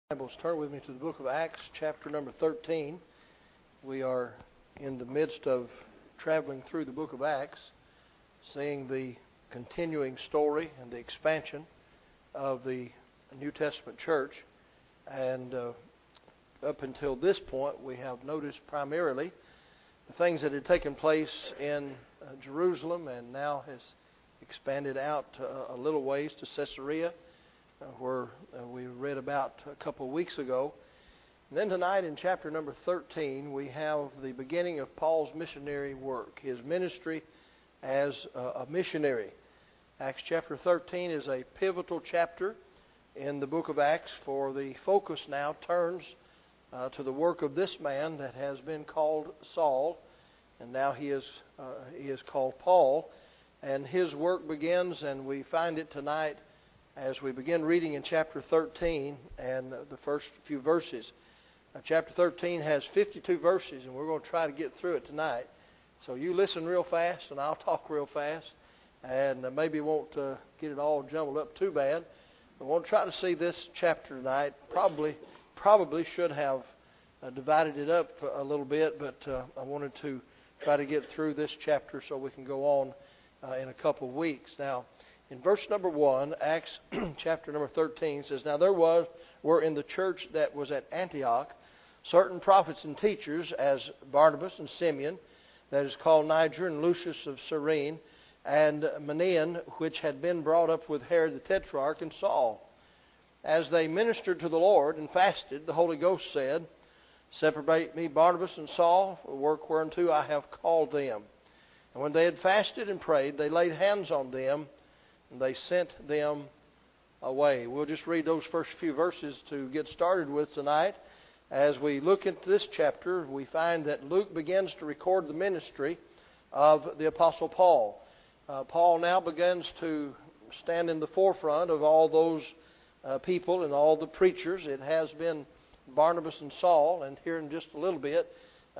Bibles, turn with me to the book of Acts, chapter number 13. We are in the midst of traveling through the book of Acts, seeing the continuing story and the expansion of the New Testament church. And up until this point, we have noticed primarily the things that had taken place in Jerusalem and now has expanded out a little ways to Caesarea, where we read about a couple of weeks ago. And then tonight in chapter number 13, we have the beginning of Paul's missionary work, his ministry as a missionary. Acts chapter 13 is a pivotal chapter in the book of Acts, for the focus now turns to the work of this man that has been called Saul, and now he is called Paul. And his work begins, and we find it tonight as we begin reading in chapter 13 and the first few verses. Chapter 13 has 52 verses, and we're going to try to get through it tonight. So you listen real fast, and I'll talk real fast, and maybe won't get it all jumbled up too bad. But we'll try to see this chapter tonight. Probably should have divided it up a little bit, but I wanted to try to get through this chapter so we can go on in a couple of weeks. Now, in verse number 1, Acts chapter number 13 says, "Now there were in the church that was at Antioch certain prophets and teachers, as Barnabas and Simeon, that is called Niger, and Lucius of Cyrene, and Manaen, which had been brought up with Herod the Tetrarch, and Saul. As they ministered to the Lord and fasted, the Holy Ghost said, Separate me Barnabas and Saul for the work whereunto I have called them. And when they had fasted and prayed, they laid hands on them, and they sent them away." We'll just read those first few verses to get started with tonight. As we look into this chapter, we find that Luke begins to record the ministry of the Apostle Paul. Paul now begins to stand in the forefront of all those people and all the preachers. It has been Barnabas and Saul, and here in just a little bit,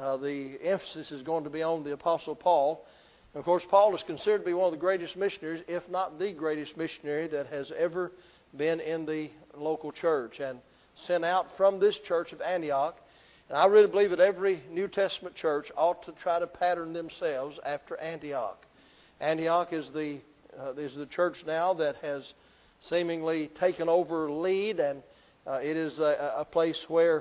the emphasis is going to be on the Apostle Paul. Of course, Paul is considered to be one of the greatest missionaries, if not the greatest missionary that has ever been in the local church, and sent out from this church of Antioch. And I really believe that every New Testament church ought to try to pattern themselves after Antioch. Antioch is the church now that has seemingly taken over lead, and it is a place where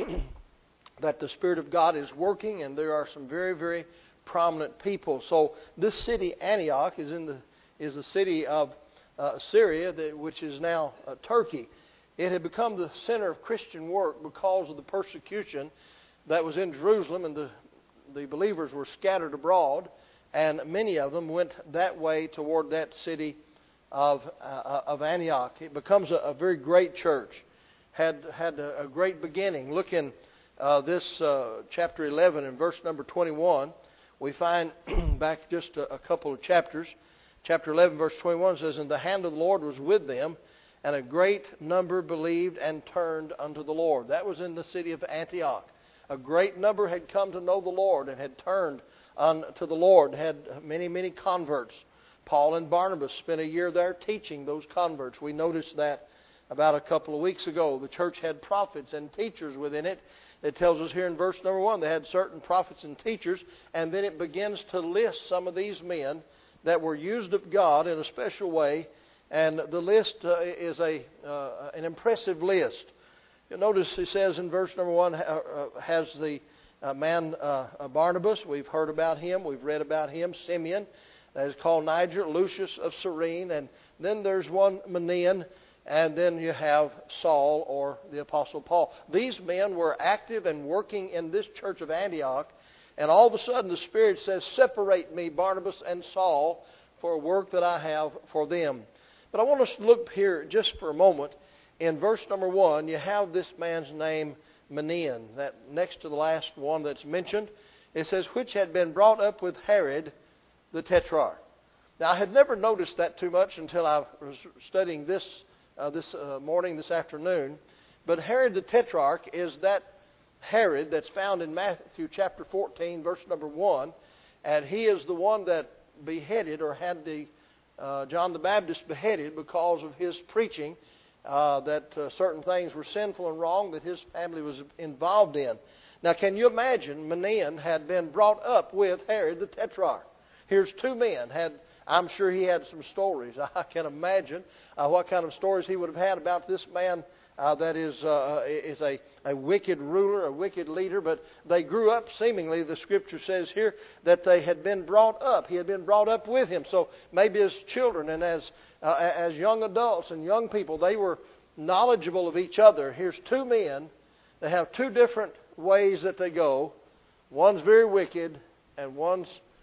that the Spirit of God is working, and there are some very, very prominent people. So this city, Antioch, is the city of Syria, which is now Turkey. It had become the center of Christian work because of the persecution that was in Jerusalem, and the believers were scattered abroad, and many of them went that way toward that city of Antioch. It becomes a very great church. Had a great beginning. Look in this chapter 11 and verse number 21. We find back just a couple of chapters. Chapter 11, verse 21 says, "And the hand of the Lord was with them, and a great number believed and turned unto the Lord." That was in the city of Antioch. A great number had come to know the Lord and had turned unto the Lord, had many, many converts. Paul and Barnabas spent a year there teaching those converts. We noticed that about a couple of weeks ago. The church had prophets and teachers within it. It tells us here in verse number 1, they had certain prophets and teachers, and then it begins to list some of these men that were used of God in a special way, and the list is an impressive list. You'll notice he says in verse number 1, has the man Barnabas. We've heard about him, we've read about him. Simeon, that is called Niger, Lucius of Cyrene, and then there's one Manaen. And then you have Saul, or the Apostle Paul. These men were active and working in this church of Antioch. And all of a sudden the Spirit says, "Separate me, Barnabas and Saul, for a work that I have for them." But I want us to look here just for a moment. In verse number 1, you have this man's name, Manaen. That next to the last one that's mentioned, it says, "which had been brought up with Herod the Tetrarch." Now, I had never noticed that too much until I was studying this afternoon. But Herod the Tetrarch is that Herod that's found in Matthew chapter 14, verse number 1. And he is the one that beheaded, or had John the Baptist beheaded because of his preaching that certain things were sinful and wrong that his family was involved in. Now, can you imagine? Manaen had been brought up with Herod the Tetrarch. Here's two men. I'm sure he had some stories. I can imagine what kind of stories he would have had about this man that is a wicked ruler, a wicked leader. But they grew up, seemingly, the Scripture says here, that they had been brought up. He had been brought up with him. So maybe as children and as young adults and young people, they were knowledgeable of each other. Here's two men that have two different ways that they go. One's very wicked, and one's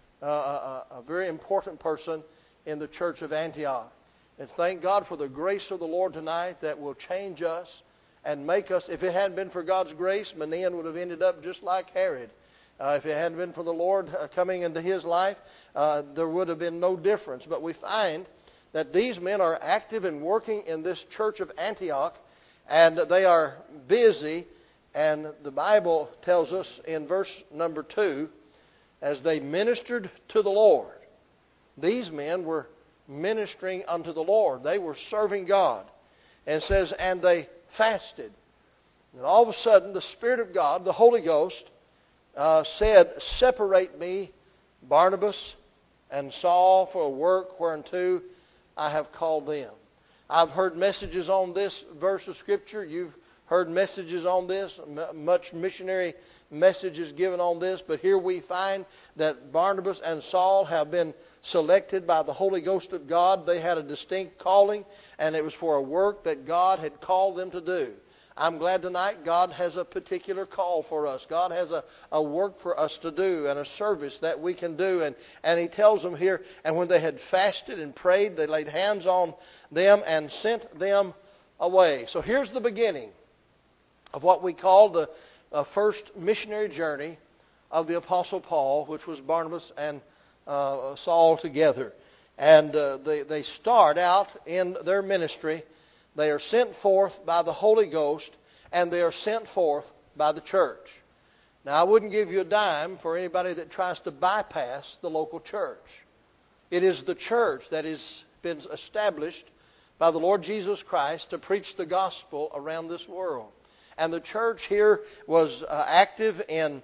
a very important person in the church of Antioch. And thank God for the grace of the Lord tonight that will change us and make us. If it hadn't been for God's grace, Manaen would have ended up just like Herod. If it hadn't been for the Lord coming into his life, there would have been no difference. But we find that these men are active and working in this church of Antioch, and they are busy. And the Bible tells us in verse number 2, as they ministered to the Lord. These men were ministering unto the Lord. They were serving God. And it says, and they fasted. And all of a sudden, the Spirit of God, the Holy Ghost, said, separate me, Barnabas and Saul, for a work whereunto I have called them. I've heard messages on this verse of Scripture. You've heard messages on this, much missionary messages given on this, but here we find that Barnabas and Saul have been selected by the Holy Ghost of God. They had a distinct calling, and it was for a work that God had called them to do. I'm glad tonight God has a particular call for us. God has a work for us to do and a service that we can do. And He tells them here, and when they had fasted and prayed, they laid hands on them and sent them away. So here's the beginning of what we call the first missionary journey of the Apostle Paul, which was Barnabas and Saul together. And they start out in their ministry. They are sent forth by the Holy Ghost, and they are sent forth by the church. Now, I wouldn't give you a dime for anybody that tries to bypass the local church. It is the church that has been established by the Lord Jesus Christ to preach the gospel around this world. And the church here was active in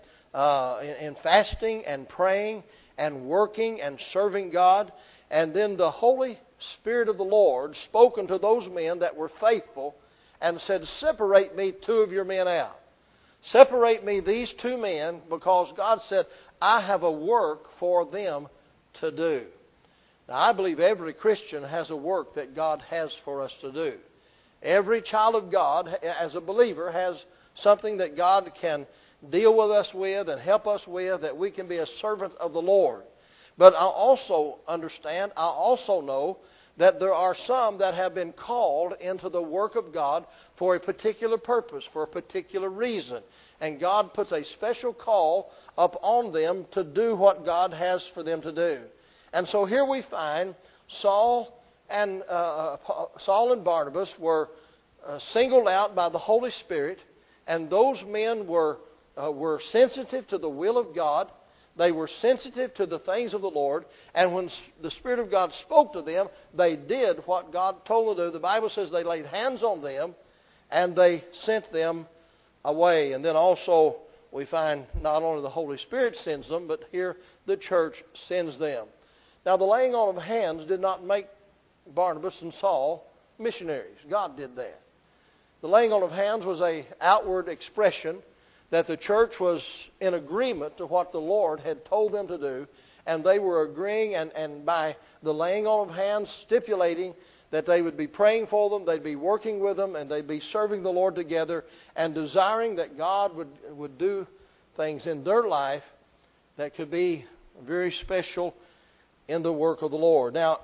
fasting and praying and working and serving God. And then the Holy Spirit of the Lord spoke unto those men that were faithful and said, separate me two of your men out. Separate me these two men, because God said, I have a work for them to do. Now, I believe every Christian has a work that God has for us to do. Every child of God, as a believer, has something that God can deal with us with and help us with, that we can be a servant of the Lord. But I also understand, I also know that there are some that have been called into the work of God for a particular purpose, for a particular reason. And God puts a special call upon them to do what God has for them to do. And so here we find Saul and Barnabas were singled out by the Holy Spirit, and those men were sensitive to the will of God. They were sensitive to the things of the Lord, and when the Spirit of God spoke to them, they did what God told them to do. The Bible says they laid hands on them, and they sent them away. And then also we find not only the Holy Spirit sends them, but here the church sends them. Now, the laying on of hands did not make Barnabas and Saul missionaries. God did that. The laying on of hands was an outward expression that the church was in agreement to what the Lord had told them to do, and they were agreeing, and by the laying on of hands, stipulating that they would be praying for them, they'd be working with them, and they'd be serving the Lord together, and desiring that God would do things in their life that could be very special in the work of the Lord. Now,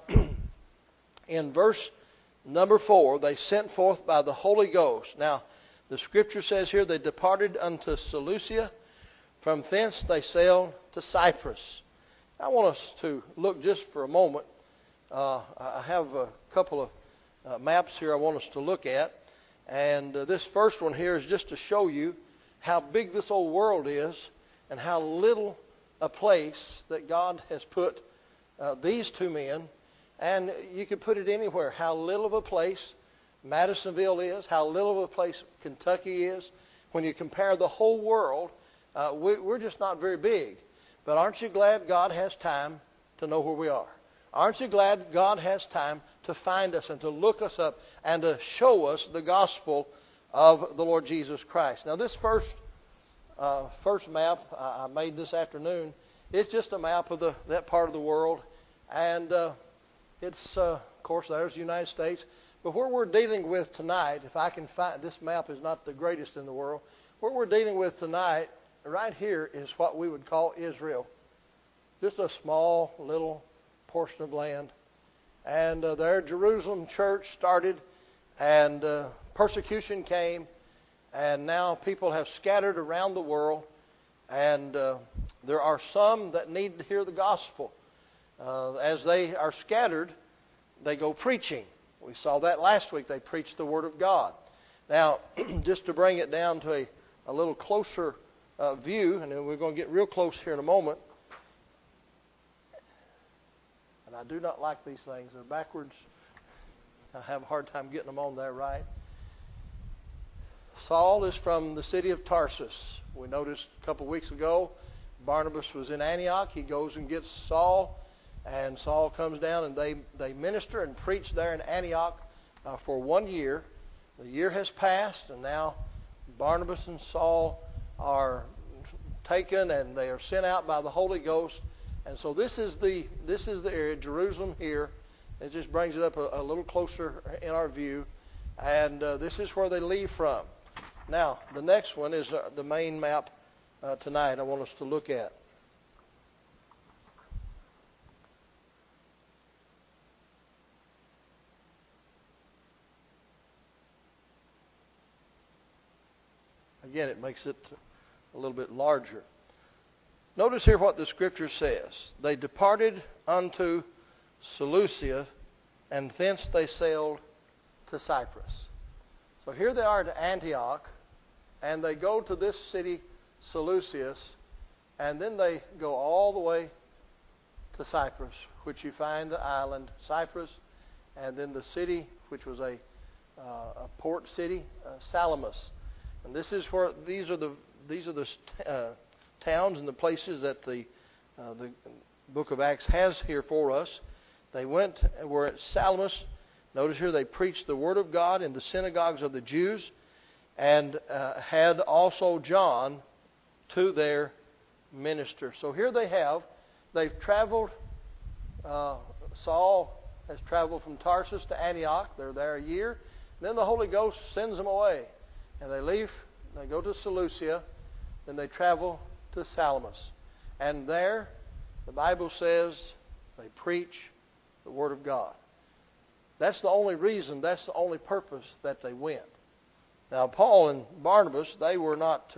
in verse number 4, they sent forth by the Holy Ghost. Now, the Scripture says here, they departed unto Seleucia. From thence they sailed to Cyprus. I want us to look just for a moment. I have a couple of maps here I want us to look at. And this first one here is just to show you how big this old world is and how little a place that God has put these two men. And you could put it anywhere. How little of a place Madisonville is, how little of a place Kentucky is. When you compare the whole world, we're just not very big. But aren't you glad God has time to know where we are? Aren't you glad God has time to find us and to look us up and to show us the gospel of the Lord Jesus Christ? Now, this first map I made this afternoon, it's just a map of that part of the world. And it's, of course, there's the United States. But where we're dealing with tonight, if I can find, this map is not the greatest in the world. What we're dealing with tonight, right here, is what we would call Israel. Just a small little portion of land. And there Jerusalem church started, and persecution came, and now people have scattered around the world, and there are some that need to hear the gospel. As they are scattered, they go preaching. We saw that last week. They preached the Word of God. Now, just to bring it down to a little closer view, and then we're going to get real close here in a moment. And I do not like these things. They're backwards. I have a hard time getting them on there right. Saul is from the city of Tarsus. We noticed a couple of weeks ago, Barnabas was in Antioch. He goes and gets Saul, and Saul comes down, and they minister and preach there in Antioch for 1 year. The year has passed, and now Barnabas and Saul are taken, and they are sent out by the Holy Ghost. And so this is the area, Jerusalem here. It just brings it up a little closer in our view. And this is where they leave from. Now, the next one is the main map tonight I want us to look at. Again, it makes it a little bit larger. Notice here what the Scripture says. They departed unto Seleucia, and thence they sailed to Cyprus. So here they are at Antioch, and they go to this city, Seleucia, and then they go all the way to Cyprus, which you find the island Cyprus, and then the city, which was a port city, Salamis. And this is where these are the towns and the places that the book of Acts has here for us. They were at Salamis. Notice here they preached the Word of God in the synagogues of the Jews, and had also John to their minister. So here they've traveled. Saul has traveled from Tarsus to Antioch. They're there a year. Then the Holy Ghost sends them away, and they leave. They go to Seleucia. Then they travel to Salamis. And there, the Bible says, they preach the Word of God. That's the only reason, that's the only purpose that they went. Now, Paul and Barnabas, they were not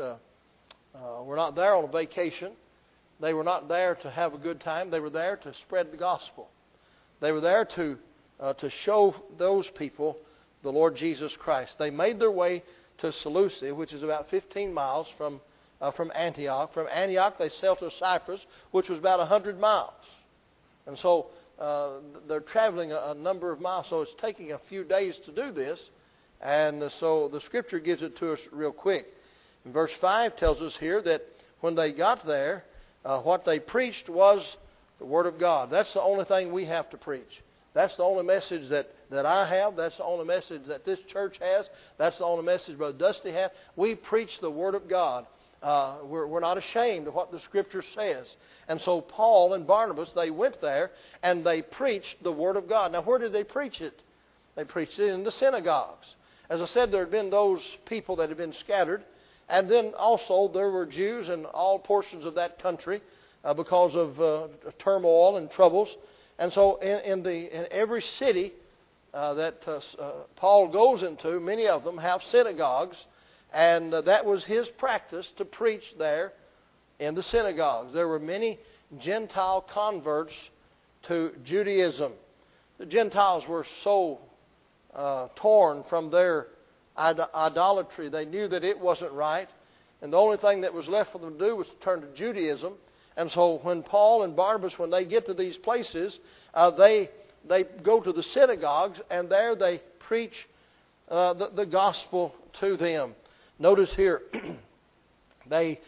there on a vacation. They were not there to have a good time. They were there to spread the gospel. They were there to show those people the Lord Jesus Christ. They made their way to Seleucia, which is about 15 miles from Antioch. From Antioch, they sailed to Cyprus, which was about 100 miles. And so they're traveling a number of miles, so it's taking a few days to do this. And so the Scripture gives it to us real quick. And verse 5 tells us here that when they got there, what they preached was the Word of God. That's the only thing we have to preach. That's the only message that I have. That's the only message that this church has. That's the only message Brother Dusty has. We preach the Word of God. We're not ashamed of what the Scripture says. And so Paul and Barnabas, they went there and they preached the Word of God. Now, where did they preach it? They preached it in the synagogues. As I said, there had been those people that had been scattered. And then also there were Jews in all portions of that country because of turmoil and troubles. And so in every city that Paul goes into, many of them have synagogues. And that was his practice to preach there in the synagogues. There were many Gentile converts to Judaism. The Gentiles were so torn from their idolatry. They knew that it wasn't right. And the only thing that was left for them to do was to turn to Judaism. And so when Paul and Barnabas, when they get to these places, they go to the synagogues, and there they preach the gospel to them. Notice here, they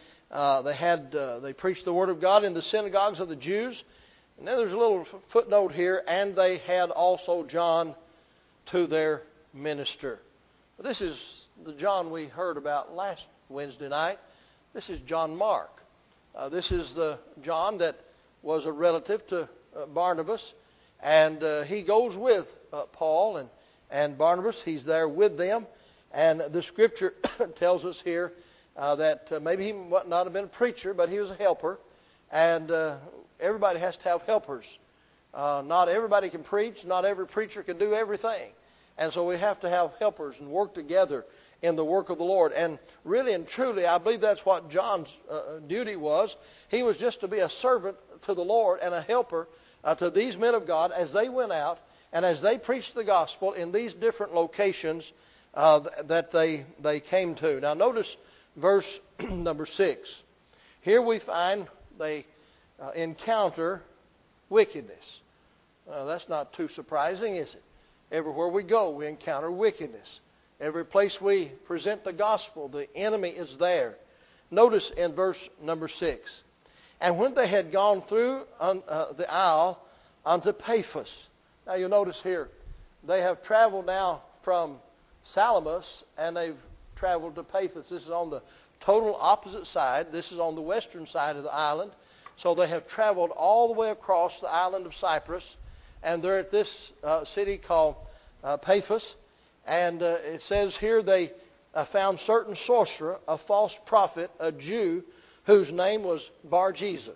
preached the word of God in the synagogues of the Jews. And then there's a little footnote here, and they had also John to their minister. This is the John we heard about last Wednesday night. This is John Mark. This is the John that was a relative to Barnabas, and he goes with Paul and Barnabas. He's there with them, and the Scripture tells us here that maybe he might not have been a preacher, but he was a helper, and everybody has to have helpers. Not everybody can preach. Not every preacher can do everything. And so we have to have helpers and work together in the work of the Lord. And really and truly, I believe that's what John's duty was. He was just to be a servant to the Lord and a helper to these men of God as they went out and as they preached the gospel in these different locations that they came to. Now notice verse number 6. Here we find they encounter wickedness. That's not too surprising, is it? Everywhere we go, we encounter wickedness. Every place we present the gospel, the enemy is there. Notice in verse number 6. And when they had gone through the isle unto Paphos. Now you'll notice here, they have traveled now from Salamis and they've traveled to Paphos. This is on the total opposite side. This is on the western side of the island. So they have traveled all the way across the island of Cyprus, and they're at this city called Paphos. And it says here they found certain sorcerer, a false prophet, a Jew, whose name was Bar-Jesus.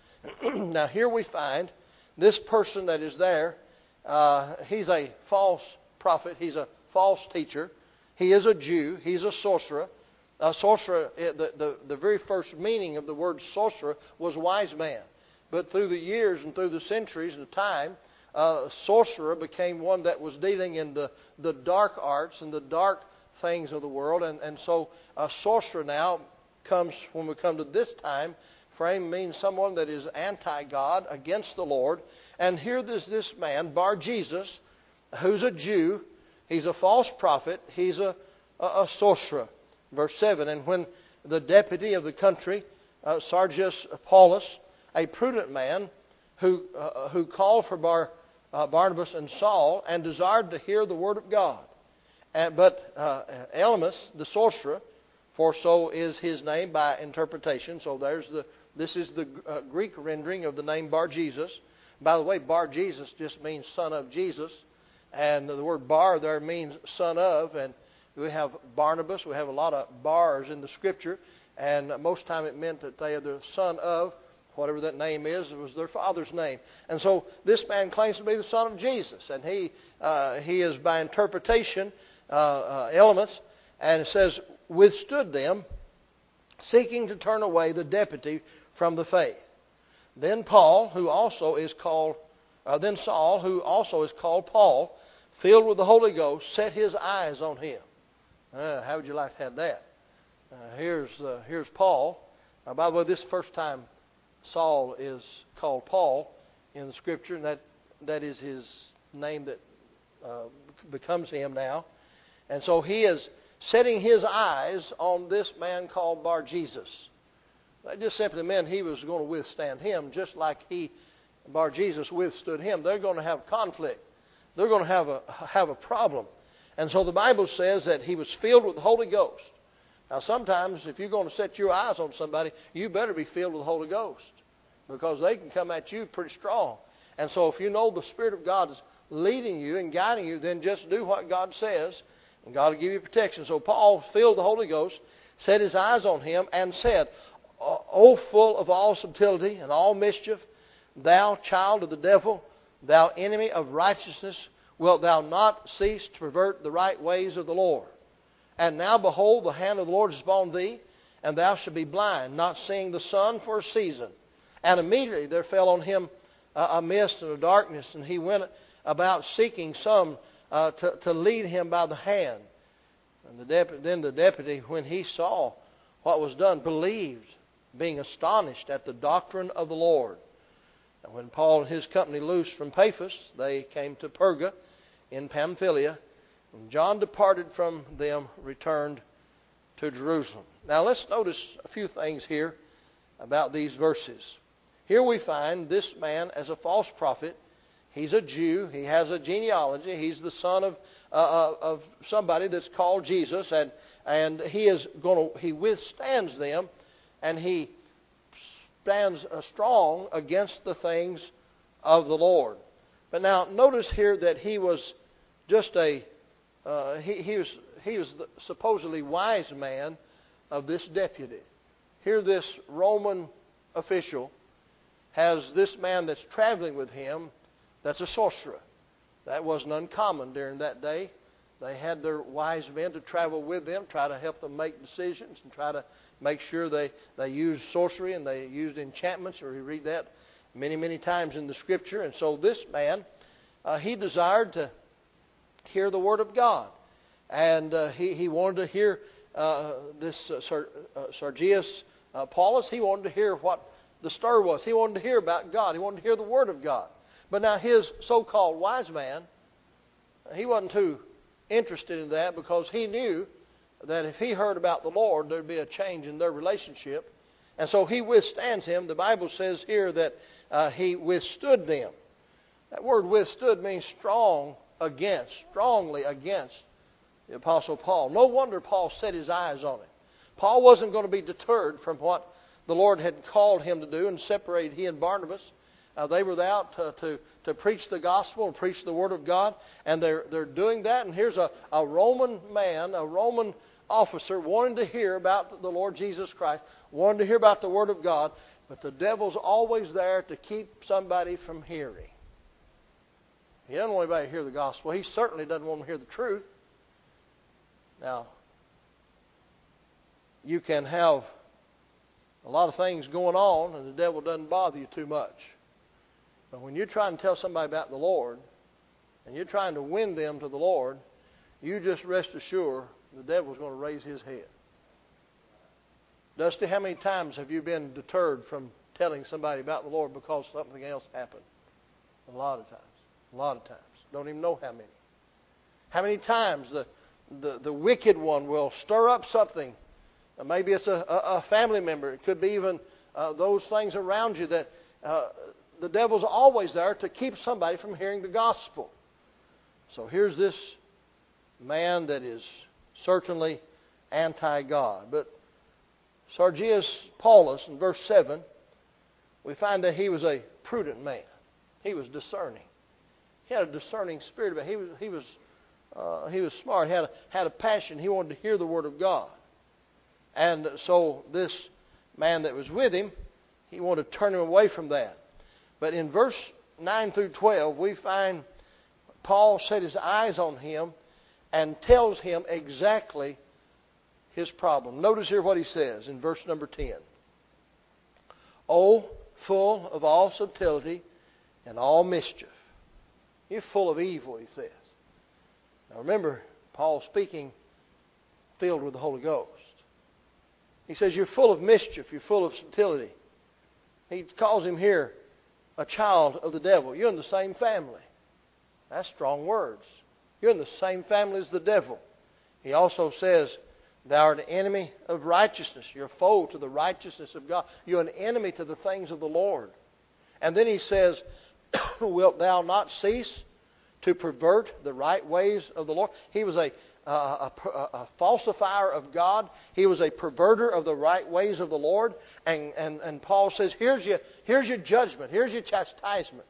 Now here we find this person that is there. He's a false prophet. He's a false teacher. He is a Jew. He's a sorcerer. Sorcerer, the very first meaning of the word sorcerer was wise man. But through the years and through the centuries and the time, sorcerer became one that was dealing in the dark arts and the dark things of the world. And so a sorcerer now comes, when we come to this time frame, means someone that is anti-God, against the Lord. And here this man, Bar-Jesus, who's a Jew, he's a false prophet, he's a sorcerer. Verse 7, and when the deputy of the country, Sergius Paulus, a prudent man, who called for Barnabas and Saul, and desired to hear the word of God. But Elymas, the sorcerer, for so is his name by interpretation. So this is the Greek rendering of the name Bar-Jesus. By the way, Bar-Jesus just means son of Jesus. And the word Bar there means son of. And we have Barnabas. We have a lot of bars in the Scripture. And most of the time it meant that they are the son of, whatever that name is, it was their father's name. And so this man claims to be the son of Jesus. And he is by interpretation, Elymas. And it says, withstood them, seeking to turn away the deputy from the faith. Then Saul, who also is called Paul, filled with the Holy Ghost, set his eyes on him. How would you like to have that? Here's Paul. By the way, this is the first time Saul is called Paul in the Scripture, and that is his name that becomes him now. And so he is setting his eyes on this man called Bar-Jesus. That just simply meant he was going to withstand him, just like Bar-Jesus withstood him. They're going to have conflict. They're going to have a problem. And so the Bible says that he was filled with the Holy Ghost. Now sometimes if you're going to set your eyes on somebody, you better be filled with the Holy Ghost, because they can come at you pretty strong. And so if you know the Spirit of God is leading you and guiding you, then just do what God says, and God will give you protection. So Paul, filled with the Holy Ghost, set his eyes on him and said, O full of all subtlety and all mischief, thou child of the devil, thou enemy of righteousness, wilt thou not cease to pervert the right ways of the Lord? And now behold, the hand of the Lord is upon thee, and thou shalt be blind, not seeing the sun for a season. And immediately there fell on him a mist and a darkness, and he went about seeking some to lead him by the hand. And then the deputy, when he saw what was done, believed, being astonished at the doctrine of the Lord. And when Paul and his company loosed from Paphos, they came to Perga in Pamphylia. And John departed from them, returned to Jerusalem. Now let's notice a few things here about these verses. Here we find this man as a false prophet. He's a Jew. He has a genealogy. He's the son of somebody that's called Jesus, and he withstands them, and he stands strong against the things of the Lord. But now notice here that he was just he was the supposedly wise man of this deputy. Here this Roman official has this man that's traveling with him that's a sorcerer. That wasn't uncommon during that day. They had their wise men to travel with them, try to help them make decisions and try to make sure they used sorcery and they used enchantments. Or you read that many, many times in the Scripture. And so this man, he desired to hear the Word of God. And he wanted to hear this Sergius Paulus. He wanted to hear what the stir was. He wanted to hear about God. He wanted to hear the Word of God. But now his so-called wise man, he wasn't too interested in that, because he knew that if he heard about the Lord, there'd be a change in their relationship. And so he withstands him. The Bible says here that he withstood them. That word withstood means strongly against the Apostle Paul. No wonder Paul set his eyes on it. Paul wasn't going to be deterred from what the Lord had called him to do and separated he and Barnabas. They were out to preach the gospel and preach the Word of God, and they're doing that. And here's a Roman man, a Roman officer, wanting to hear about the Lord Jesus Christ, wanting to hear about the Word of God, but the devil's always there to keep somebody from hearing. He doesn't want anybody to hear the gospel. He certainly doesn't want to hear the truth. Now, you can have a lot of things going on, and the devil doesn't bother you too much. But when you're trying to tell somebody about the Lord, and you're trying to win them to the Lord, you just rest assured the devil's going to raise his head. Dusty, how many times have you been deterred from telling somebody about the Lord because something else happened? A lot of times. A lot of times. Don't even know how many. How many times the wicked one will stir up something. Maybe it's a family member. It could be even those things around you that the devil's always there to keep somebody from hearing the gospel. So here's this man that is certainly anti-God. But Sergius Paulus, in verse 7, we find that he was a prudent man. He was discerning. He had a discerning spirit about him. He was smart. He had a passion. He wanted to hear the Word of God. And so this man that was with him, he wanted to turn him away from that. But in verse 9 through 12, we find Paul set his eyes on him and tells him exactly his problem. Notice here what he says in verse number 10. "O full of all subtlety and all mischief." You're full of evil, he says. Now remember, Paul speaking filled with the Holy Ghost. He says you're full of mischief, you're full of subtlety. He calls him here a child of the devil. You're in the same family. That's strong words. You're in the same family as the devil. He also says, thou art an enemy of righteousness. You're a foe to the righteousness of God. You're an enemy to the things of the Lord. And then he says, wilt thou not cease to pervert the right ways of the Lord? He was a falsifier of God. He was a perverter of the right ways of the Lord. And Paul says, here's your judgment. Here's your chastisement.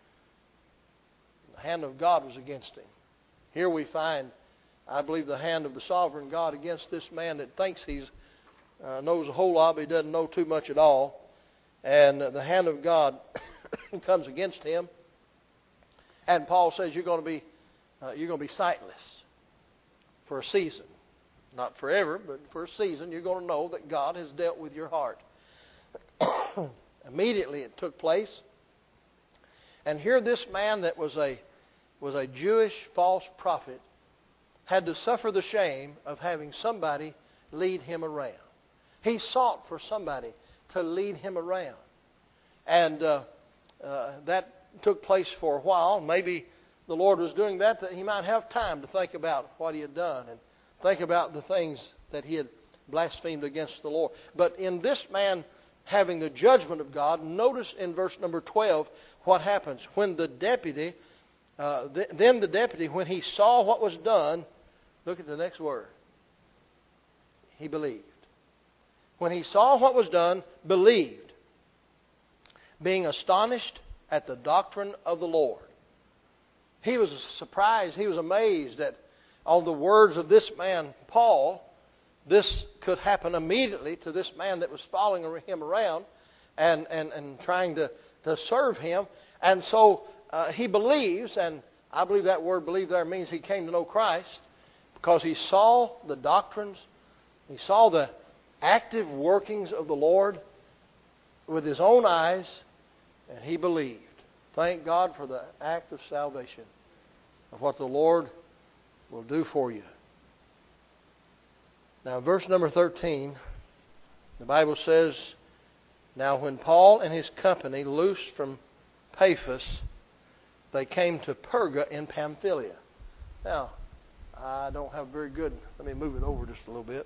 The hand of God was against him. Here we find, I believe, the hand of the sovereign God against this man that thinks he knows a whole lot, but he doesn't know too much at all. And the hand of God comes against him. And Paul says you're going to be sightless for a season. Not forever, but for a season. You're going to know that God has dealt with your heart. Immediately it took place. And here this man that was a Jewish false prophet had to suffer the shame of having somebody lead him around. He sought for somebody to lead him around. And that took place for a while. Maybe the Lord was doing that he might have time to think about what he had done and think about the things that he had blasphemed against the Lord. But in this man having the judgment of God, notice in verse number 12 what happens. When the deputy, then the deputy, when he saw what was done, look at the next word. He believed. When he saw what was done, believed, being astonished at the doctrine of the Lord. He was surprised, he was amazed at all the words of this man, Paul. This could happen immediately to this man that was following him around and trying to serve him. And so he believes, and I believe that word believe there means he came to know Christ, because he saw the doctrines, he saw the active workings of the Lord with his own eyes, and he believed. Thank God for the act of salvation, of what the Lord will do for you. Now, verse number 13, the Bible says, Now when Paul and his company loosed from Paphos, they came to Perga in Pamphylia. Now, I don't have very good... Let me move it over just a little bit.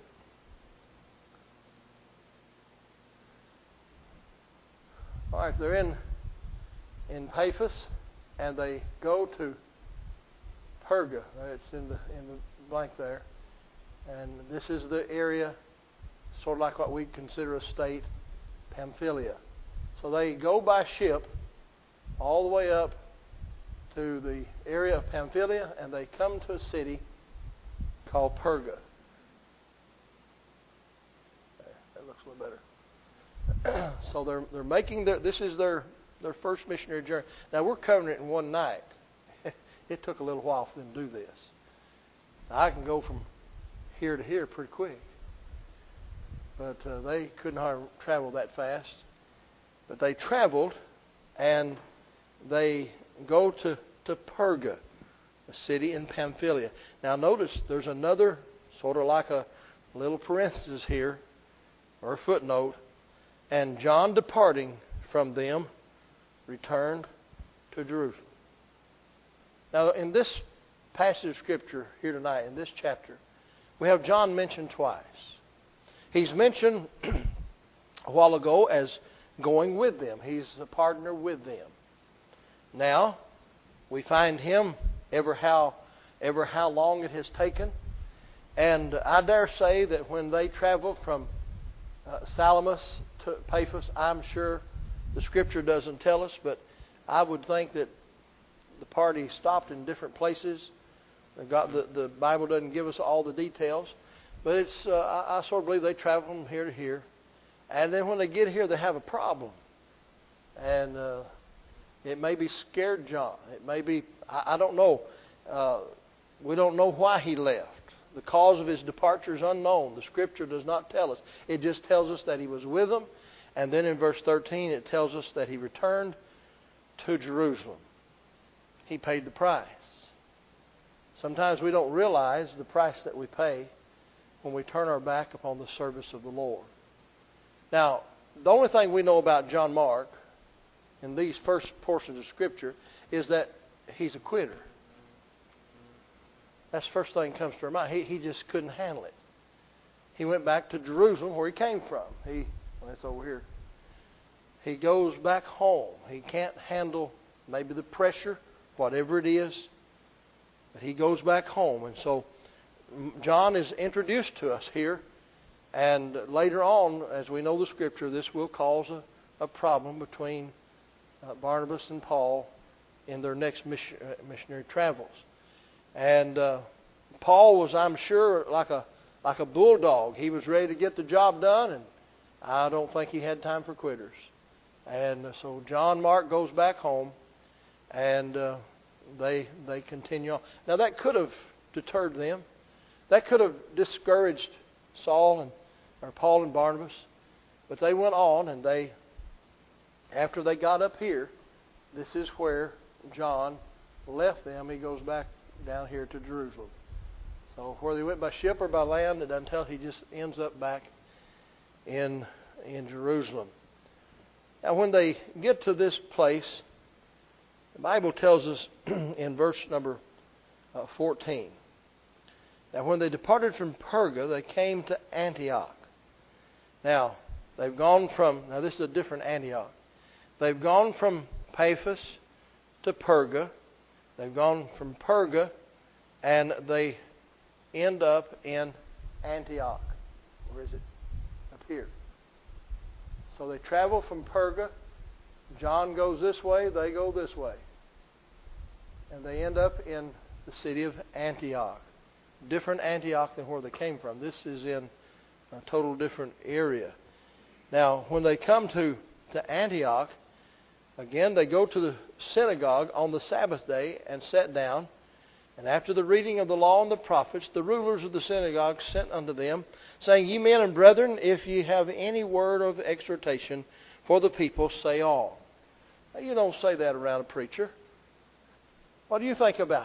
All right, they're in Paphos, and they go to Perga. It's in the blank there. And this is the area, sort of like what we consider a state, Pamphylia. So they go by ship all the way up to the area of Pamphylia, and they come to a city called Perga. That looks a little better. So they're making this is their first missionary journey. Now we're covering it in one night. It took a little while for them to do this. Now, I can go from here to here pretty quick, but they couldn't hardly travel that fast. But they traveled, and they go to Perga, a city in Pamphylia. Now notice there's another sort of like a little parenthesis here, or a footnote. And John, departing from them, returned to Jerusalem. Now in this passage of Scripture here tonight, in this chapter, we have John mentioned twice. He's mentioned a while ago as going with them. He's a partner with them. Now, we find him ever how long it has taken. And I dare say that when they traveled from Salamis to Paphos, I'm sure the Scripture doesn't tell us, but I would think that the party stopped in different places. The Bible doesn't give us all the details, but it's I sort of believe they traveled from here to here, and then when they get here, they have a problem, and it may be scared John. It may be I don't know. We don't know why he left. The cause of his departure is unknown. The Scripture does not tell us. It just tells us that he was with them. And then in verse 13 it tells us that he returned to Jerusalem. He paid the price. Sometimes we don't realize the price that we pay when we turn our back upon the service of the Lord. Now, the only thing we know about John Mark in these first portions of Scripture is that he's a quitter. That's the first thing that comes to our mind. He just couldn't handle it. He went back to Jerusalem, where he came from. That's over here. He goes back home. He can't handle maybe the pressure, whatever it is. But he goes back home. And so John is introduced to us here. And later on, as we know the Scripture, this will cause a problem between Barnabas and Paul in their next missionary travels. And Paul was, I'm sure, like a bulldog. He was ready to get the job done, and I don't think he had time for quitters. And so John Mark goes back home, and they continue on. Now that could have deterred them. That could have discouraged Paul and Barnabas. But they went on, and after they got up here, this is where John left them. He goes back down here to Jerusalem. So whether he went by ship or by land, it doesn't tell. He just ends up back in Jerusalem. Now when they get to this place, The Bible tells us in verse number 14 that when they departed from Perga, they came to Antioch. Now, this is a different Antioch. They've gone from Paphos to Perga. They've gone from Perga, and they end up in Antioch. Where is it? Up here. So they travel from Perga. John goes this way, they go this way. And they end up in the city of Antioch. Different Antioch than where they came from. This is in a total different area. Now, when they come to Antioch, again, they go to the synagogue on the Sabbath day and sat down. And after the reading of the law and the prophets, the rulers of the synagogue sent unto them, saying, Ye men and brethren, if ye have any word of exhortation for the people, say on. Now, you don't say that around a preacher. What do you think about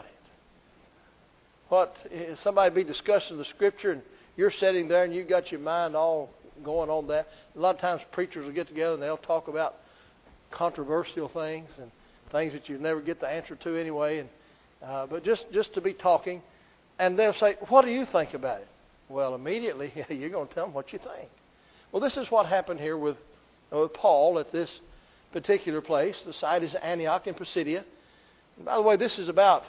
it? Somebody be discussing the Scripture and you're sitting there and you've got your mind all going on that. A lot of times preachers will get together and they'll talk about controversial things and things that you never get the answer to anyway. But just to be talking, and they'll say, what do you think about it? Well, immediately you're going to tell them what you think. Well, this is what happened here with Paul at this particular place. The site is Antioch in Pisidia. And by the way, this is about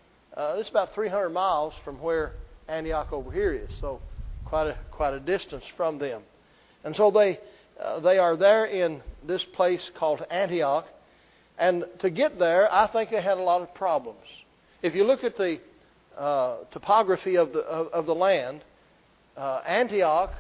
300 miles from where Antioch over here is, so quite a distance from them. And so they are there in this place called Antioch, and to get there, I think they had a lot of problems. If you look at the topography of the land, Antioch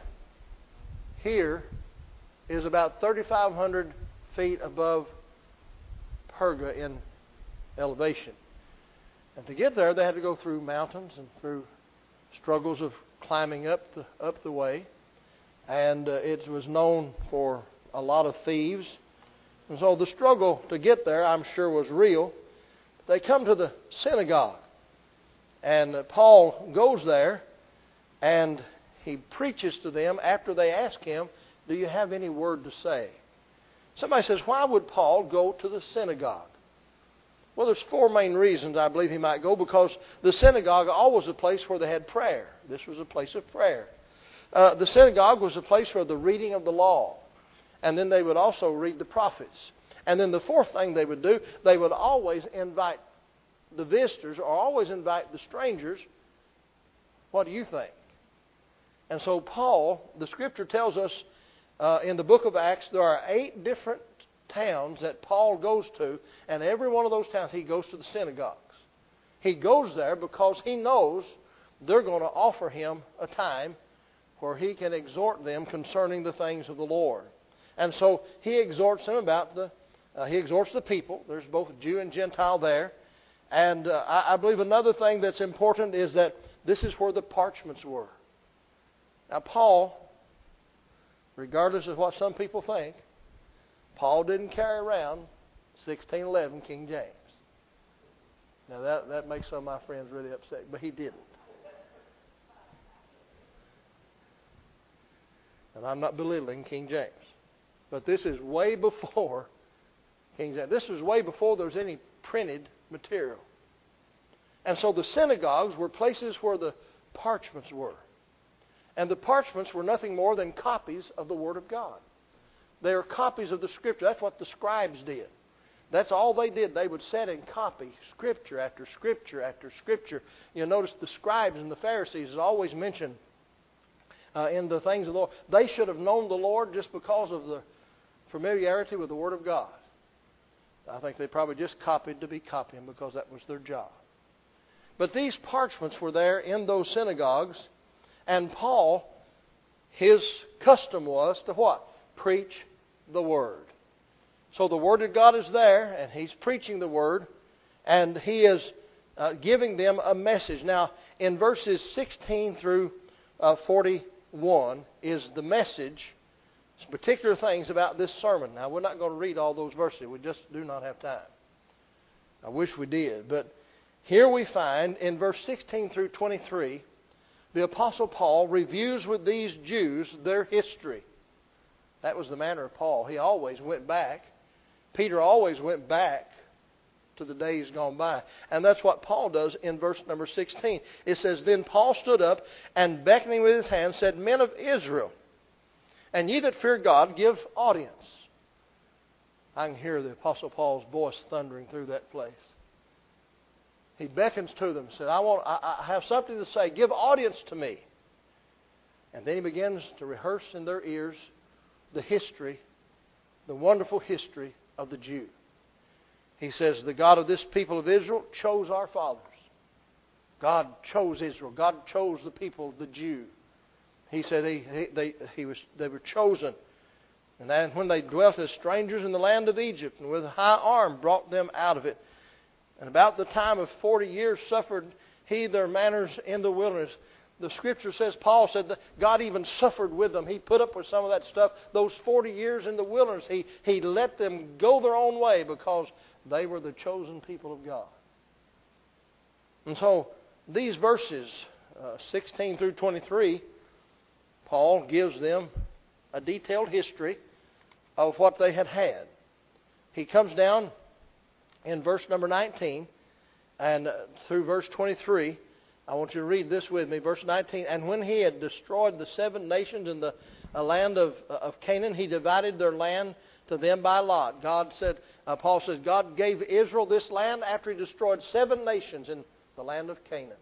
here is about 3,500 feet above Perga in elevation. And to get there, they had to go through mountains and through struggles of climbing up the way. And it was known for a lot of thieves. And so the struggle to get there, I'm sure, was real. They come to the synagogue. And Paul goes there and he preaches to them after they ask him, do you have any word to say? Somebody says, why would Paul go to the synagogue? Well, there's four main reasons I believe he might go, because the synagogue always was a place where they had prayer. This was a place of prayer. The synagogue was a place for the reading of the law. And then they would also read the prophets. And then the fourth thing they would do, they would always invite the visitors or always invite the strangers. What do you think? And so Paul, the Scripture tells us in the book of Acts, there are 8 different towns that Paul goes to, and every one of those towns he goes to the synagogues. He goes there because he knows they're going to offer him a time where he can exhort them concerning the things of the Lord. And so he exhorts them he exhorts the people. There's both Jew and Gentile there. And I believe another thing that's important is that this is where the parchments were. Now Paul, regardless of what some people think, Paul didn't carry around 1611 King James. Now that makes some of my friends really upset, but he didn't. And I'm not belittling King James. But this is way before King James. This was way before there was any printed material. And so the synagogues were places where the parchments were. And the parchments were nothing more than copies of the Word of God. They are copies of the Scripture. That's what the scribes did. That's all they did. They would sit and copy Scripture after Scripture after Scripture. You notice the scribes and the Pharisees is always mentioned in the things of the Lord. They should have known the Lord just because of the familiarity with the Word of God. I think they probably just copied to be copying because that was their job. But these parchments were there in those synagogues, and Paul, his custom was to what? Preach the Word. So the Word of God is there, and he's preaching the Word, and he is giving them a message. Now, in verses 16 through 41 is the message, some particular things about this sermon. Now, we're not going to read all those verses. We just do not have time. I wish we did. But here we find in verse 16 through 23, the Apostle Paul reviews with these Jews their history. That was the manner of Paul. He always went back. Peter always went back to the days gone by. And that's what Paul does in verse number 16. It says, Then Paul stood up and beckoning with his hand said, Men of Israel, and ye that fear God, give audience. I can hear the Apostle Paul's voice thundering through that place. He beckons to them and said, I have something to say. Give audience to me. And then he begins to rehearse in their ears the history, the wonderful history of the Jew. He says, the God of this people of Israel chose our fathers. God chose Israel. God chose the people, the Jew. He said they were chosen. And then when they dwelt as strangers in the land of Egypt, and with a high arm brought them out of it. And about the time of 40 years suffered he their manners in the wilderness. The Scripture says, Paul said that God even suffered with them. He put up with some of that stuff. Those 40 years in the wilderness, He let them go their own way because they were the chosen people of God. And so these verses, 16 through 23, Paul gives them a detailed history of what they had had. He comes down in verse number 19 and through verse 23. I want you to read this with me. Verse 19, And when he had destroyed the 7 nations in the land of Canaan, he divided their land to them by lot. Paul says, God gave Israel this land after he destroyed 7 nations in the land of Canaan.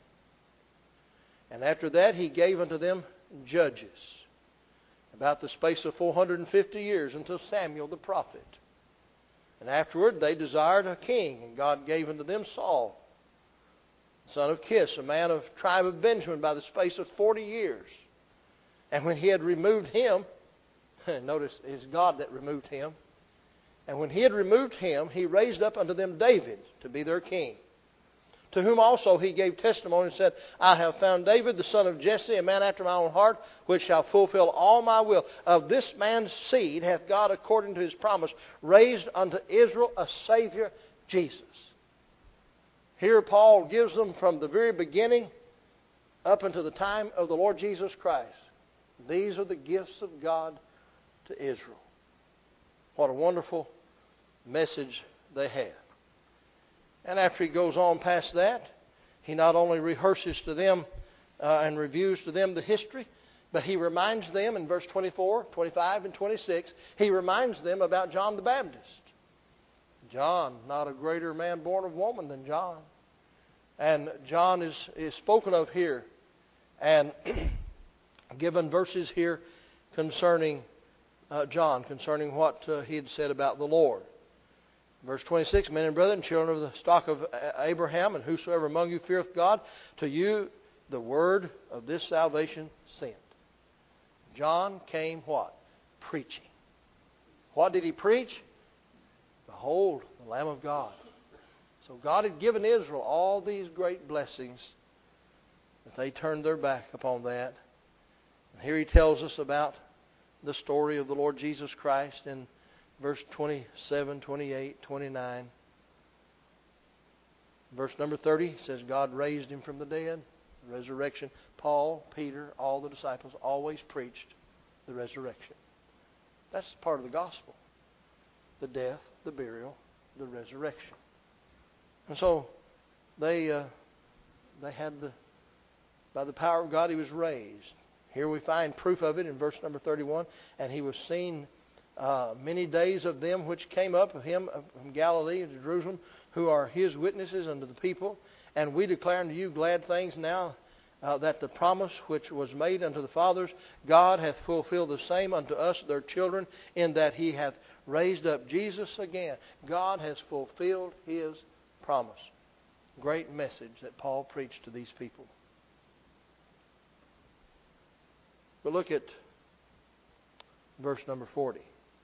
And after that he gave unto them judges, about the space of 450 years until Samuel the prophet. And afterward they desired a king, and God gave unto them Saul, son of Kish, a man of tribe of Benjamin, by the space of 40 years. And when he had removed him, notice it's God that removed him. And when he had removed him, he raised up unto them David to be their king, to whom also he gave testimony and said, I have found David the son of Jesse, a man after my own heart, which shall fulfill all my will. Of this man's seed hath God, according to his promise, raised unto Israel a Savior, Jesus. Here Paul gives them from the very beginning up until the time of the Lord Jesus Christ. These are the gifts of God to Israel. What a wonderful message they have. And after he goes on past that, he not only rehearses to them and reviews to them the history, but he reminds them in verse 24, 25, and 26, he reminds them about John the Baptist. John, not a greater man born of woman than John. And John is spoken of here and given verses here concerning John, concerning what he had said about the Lord. Verse 26, Men and brethren, children of the stock of Abraham, and whosoever among you feareth God, to you the word of this salvation sent. John came what? Preaching. What did he preach? Behold, the Lamb of God. So God had given Israel all these great blessings, but they turned their back upon that. And here he tells us about the story of the Lord Jesus Christ in verse 27, 28, 29. Verse number 30 says God raised him from the dead, the resurrection. Paul, Peter, all the disciples always preached the resurrection. That's part of the gospel. The death, the burial, the resurrection. And so they had by the power of God he was raised. Here we find proof of it in verse number 31. And he was seen many days of them which came up of him from Galilee to Jerusalem, who are his witnesses unto the people. And we declare unto you glad things now, that the promise which was made unto the fathers, God hath fulfilled the same unto us, their children, in that he hath raised up Jesus again. God has fulfilled his promise. Great message that Paul preached to these people. But look at verse number 40.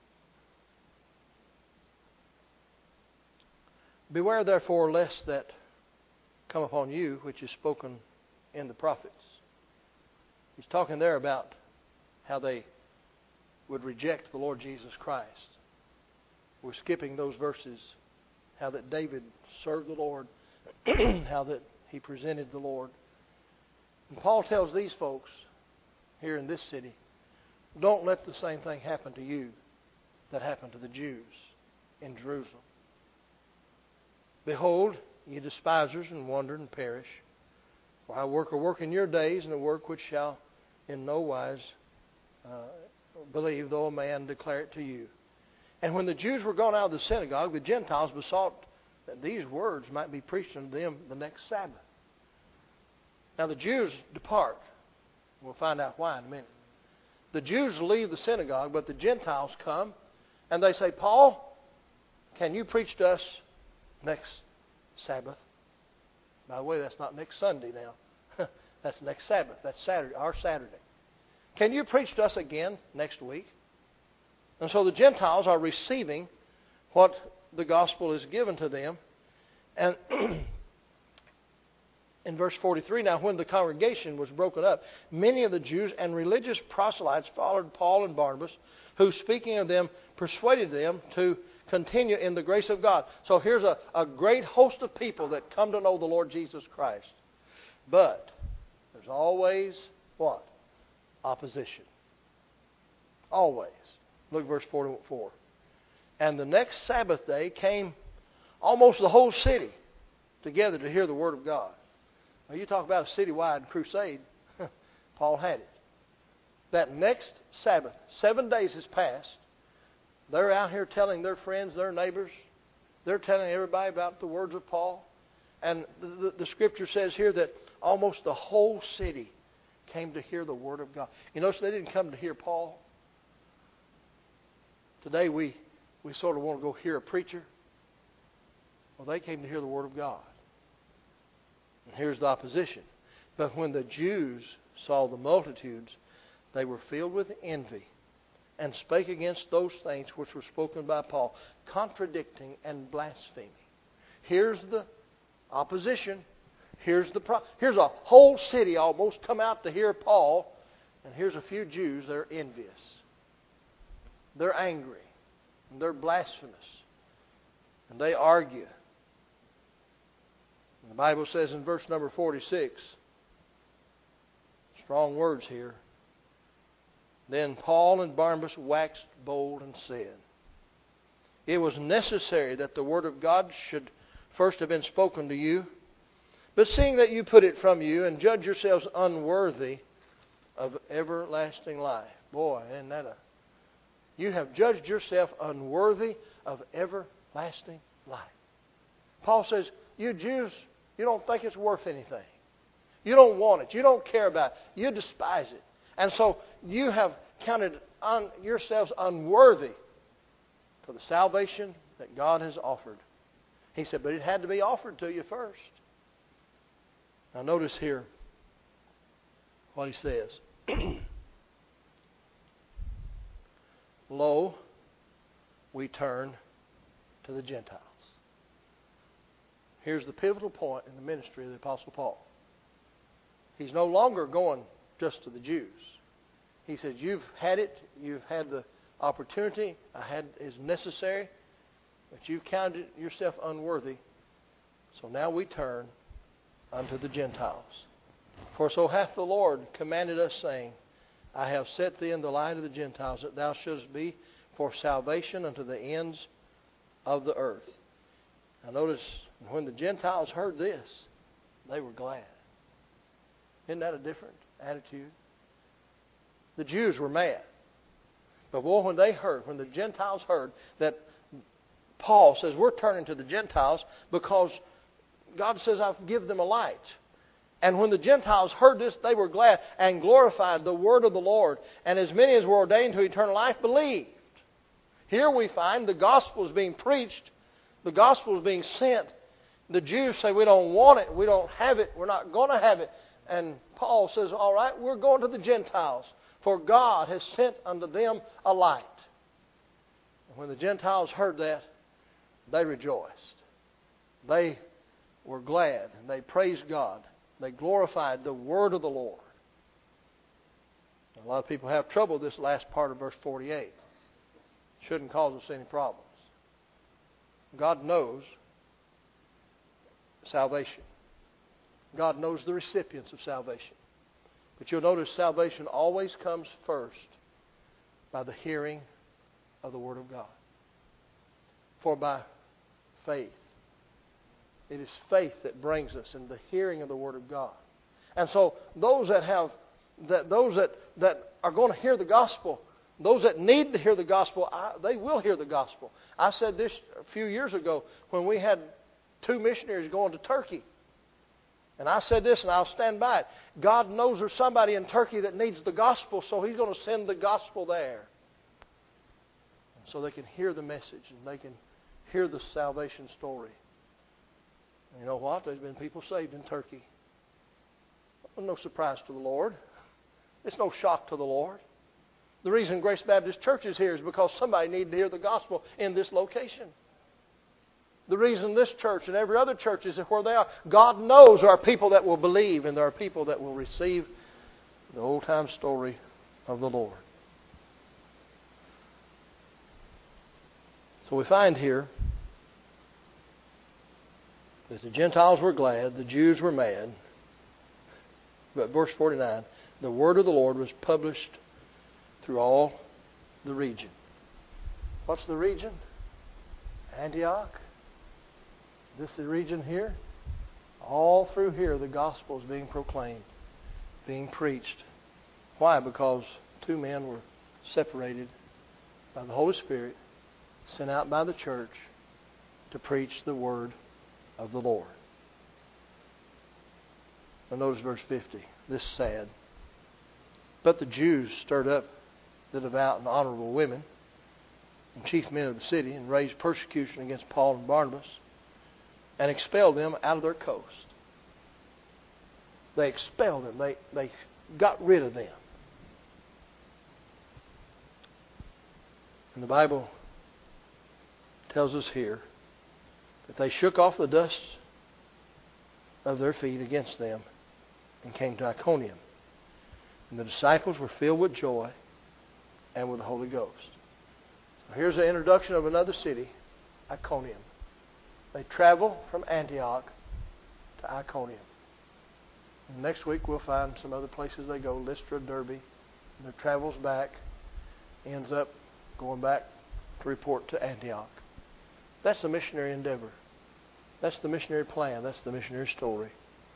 Beware therefore lest that come upon you which is spoken in the prophets. He's talking there about how they would reject the Lord Jesus Christ. We're skipping those verses. How that David served the Lord. How that he presented the Lord. And Paul tells these folks here in this city, don't let the same thing happen to you that happened to the Jews in Jerusalem. Behold, ye despisers, and wonder and perish. For I work a work in your days, and a work which shall in no wise believe, though a man declare it to you. And when the Jews were gone out of the synagogue, the Gentiles besought that these words might be preached unto them the next Sabbath. Now the Jews depart. We'll find out why in a minute. The Jews leave the synagogue, but the Gentiles come, and they say, Paul, can you preach to us next Sabbath? By the way, that's not next Sunday now. That's next Sabbath. That's Saturday, our Saturday. Can you preach to us again next week? And so the Gentiles are receiving what the gospel is given to them. And in verse 43, now when the congregation was broken up, many of the Jews and religious proselytes followed Paul and Barnabas, who, speaking of them, persuaded them to continue in the grace of God. So here's a great host of people that come to know the Lord Jesus Christ. But there's always what? Opposition. Always. Look at verse 44. And the next Sabbath day came almost the whole city together to hear the Word of God. Now you talk about a citywide crusade. Paul had it. That next Sabbath, 7 days has passed. They're out here telling their friends, their neighbors. They're telling everybody about the words of Paul. And the Scripture says here that almost the whole city came to hear the Word of God. You notice they didn't come to hear Paul. Today we sort of want to go hear a preacher. Well, they came to hear the Word of God. And here's the opposition. But when the Jews saw the multitudes, they were filled with envy and spake against those things which were spoken by Paul, contradicting and blaspheming. Here's the opposition. Here's a whole city almost come out to hear Paul, and here's a few Jews that are envious. They're angry. And they're blasphemous. And they argue. And the Bible says in verse number 46, strong words here. Then Paul and Barnabas waxed bold and said, it was necessary that the word of God should first have been spoken to you. But seeing that you put it from you and judge yourselves unworthy of everlasting life. Boy, isn't that a... You have judged yourself unworthy of everlasting life. Paul says, you Jews, you don't think it's worth anything. You don't want it. You don't care about it. You despise it. And so you have counted yourselves unworthy for the salvation that God has offered. He said, but it had to be offered to you first. Now notice here what he says. Lo, we turn to the Gentiles. Here's the pivotal point in the ministry of the Apostle Paul. He's no longer going just to the Jews. He says, you've had it, you've had the opportunity, is necessary, but you've counted yourself unworthy. So now we turn unto the Gentiles. For so hath the Lord commanded us, saying, I have set thee in the light of the Gentiles, that thou shouldest be for salvation unto the ends of the earth. Now notice, when the Gentiles heard this, they were glad. Isn't that a different attitude? The Jews were mad. But boy, when the Gentiles heard that Paul says, we're turning to the Gentiles because God says, I've given them a light. And when the Gentiles heard this, they were glad and glorified the word of the Lord. And as many as were ordained to eternal life believed. Here we find the gospel is being preached. The gospel is being sent. The Jews say, we don't want it. We don't have it. We're not going to have it. And Paul says, all right, we're going to the Gentiles. For God has sent unto them a light. And when the Gentiles heard that, they rejoiced. They were glad. And they praised God. They glorified the word of the Lord. A lot of people have trouble with this last part of verse 48. Shouldn't cause us any problems. God knows salvation. God knows the recipients of salvation. But you'll notice salvation always comes first by the hearing of the Word of God. For by faith It is faith that brings us in the hearing of the Word of God. And so those that are going to hear the gospel, those that need to hear the gospel, they will hear the gospel. I said this a few years ago when we had 2 missionaries going to Turkey. And I said this, and I'll stand by it. God knows there's somebody in Turkey that needs the gospel, so He's going to send the gospel there. So they can hear the message and they can hear the salvation story. And you know what? There's been people saved in Turkey. No surprise to the Lord. It's no shock to the Lord. The reason Grace Baptist Church is here is because somebody needed to hear the gospel in this location. The reason this church and every other church is where they are, God knows there are people that will believe and there are people that will receive the old-time story of the Lord. So we find here that the Gentiles were glad, the Jews were mad. But verse 49, the word of the Lord was published through all the region. What's the region? Antioch. This is the region here. All through here the gospel is being proclaimed, being preached. Why? Because 2 men were separated by the Holy Spirit, sent out by the church to preach the word of the Lord. Now notice verse 50. This is sad. But the Jews stirred up the devout and honorable women and chief men of the city and raised persecution against Paul and Barnabas and expelled them out of their coast. They expelled them. They got rid of them. And the Bible tells us here that they shook off the dust of their feet against them and came to Iconium. And the disciples were filled with joy and with the Holy Ghost. So here's the introduction of another city, Iconium. They travel from Antioch to Iconium. And next week we'll find some other places they go, Lystra, Derbe. And their travels back ends up going back to report to Antioch. That's the missionary endeavor. That's the missionary plan. That's the missionary story.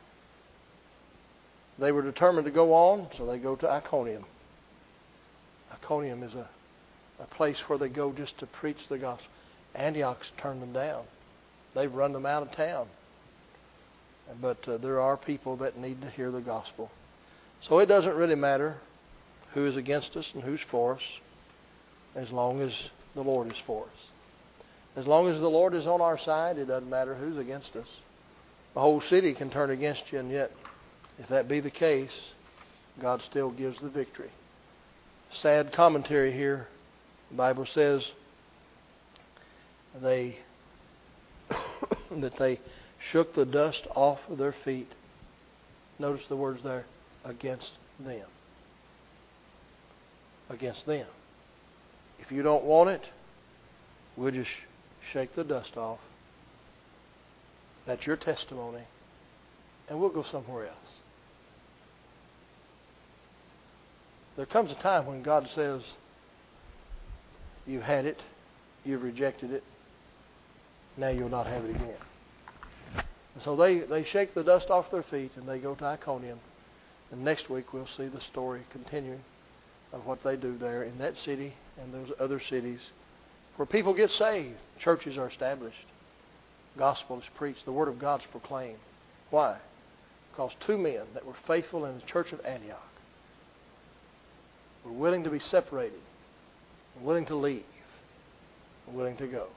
They were determined to go on, so they go to Iconium. Iconium is a place where they go just to preach the gospel. Antioch's turned them down. They've run them out of town. But there are people that need to hear the gospel. So it doesn't really matter who is against us and who's for us, as long as the Lord is for us. As long as the Lord is on our side, it doesn't matter who's against us. The whole city can turn against you, and yet, if that be the case, God still gives the victory. Sad commentary here. The Bible says that they shook the dust off of their feet. Notice the words there, against them. Against them. If you don't want it, we'll just shake the dust off. That's your testimony. And we'll go somewhere else. There comes a time when God says, you've had it, you've rejected it, now you'll not have it again. And so they shake the dust off their feet and they go to Iconium. And next week we'll see the story continuing of what they do there in that city and those other cities where people get saved. Churches are established. Gospel is preached. The Word of God is proclaimed. Why? Because 2 men that were faithful in the church of Antioch were willing to be separated, willing to leave, willing to go.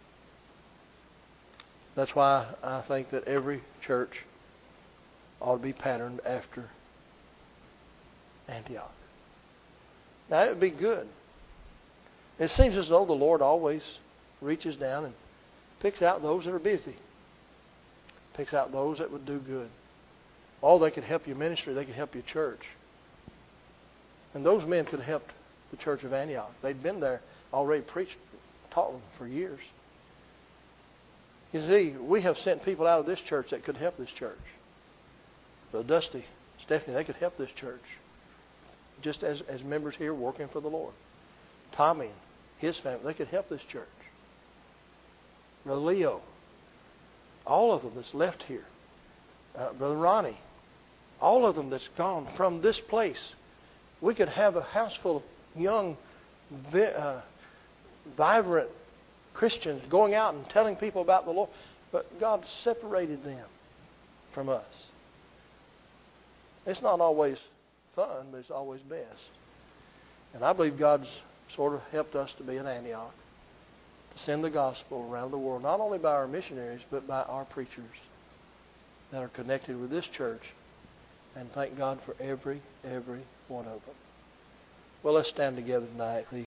That's why I think that every church ought to be patterned after Antioch. Now, it would be good. It seems as though the Lord always reaches down and picks out those that are busy. Picks out those that would do good. Oh, they could help your ministry. They could help your church. And those men could have helped the church of Antioch. They'd been there, already preached, taught them for years. You see, we have sent people out of this church that could help this church. So Dusty, Stephanie, they could help this church. Just as members here working for the Lord. Tommy and his family, they could help this church. Brother Leo, all of them that's left here, Brother Ronnie, all of them that's gone from this place. We could have a house full of young, vibrant Christians going out and telling people about the Lord, but God separated them from us. It's not always fun, but it's always best. And I believe God's sort of helped us to be an Antioch, to send the gospel around the world, not only by our missionaries, but by our preachers that are connected with this church. And thank God for every one of them. Well, let's stand together tonight.